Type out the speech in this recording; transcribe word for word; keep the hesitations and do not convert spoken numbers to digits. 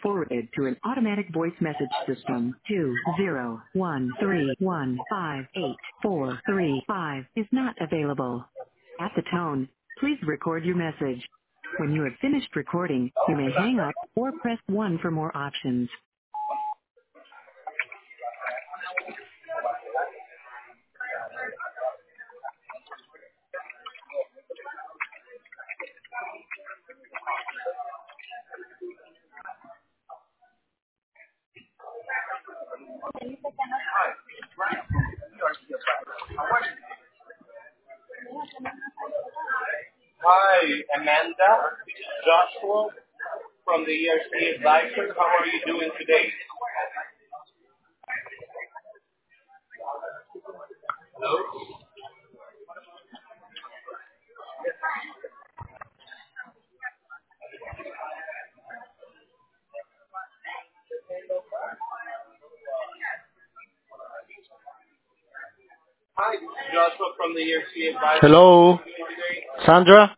forwarded to an automatic voice message system. Two zero one three one five eight four three five is not available. At the tone, please record your message. When you have finished recording, you may hang up or press one for more options. Hi, Amanda. This is Joshua from the E R C Advisor. How are you doing today? Hello? Hi, this is Joshua from the E R C Advisor. Hello, How are you doing today? Sandra?